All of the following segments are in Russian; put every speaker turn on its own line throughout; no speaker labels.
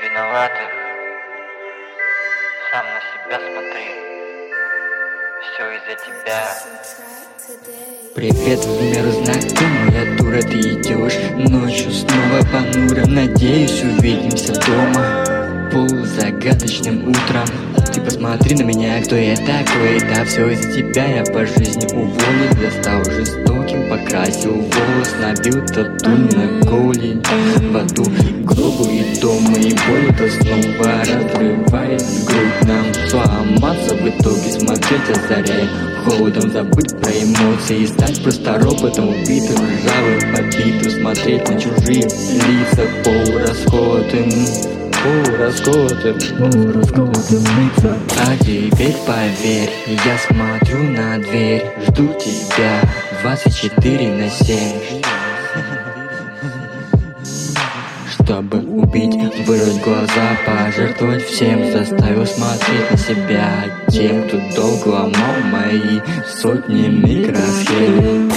виноваты. Сам на себя смотри. Все из-за тебя.
Привет, в меру знакомая дура, ты идешь ночью снова понуро. Надеюсь, увидимся дома полузагадочным утром. Ты посмотри на меня, кто я такой. Да все из-за тебя я по жизни уволен. Я стал жестоким, покрасил волос, набил тату на голень. В аду и гробу, и дома, и боль, то снова разрывает грудь. Нам сломаться, в итоге смотреть озаряя холодом, забыть про эмоции и стать просто роботом, убитым, ржавым, побитым. Смотреть на чужие лица полурасколотым лица. А теперь поверь, я смотрю на дверь, жду тебя 24/7. Чтобы убить, вырвать глаза, пожертвовать всем, заставил смотреть на себя тем, кто долго ломал мои сотни микросхем.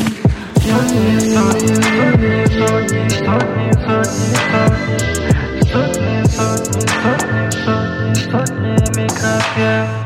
Сотни микросхем.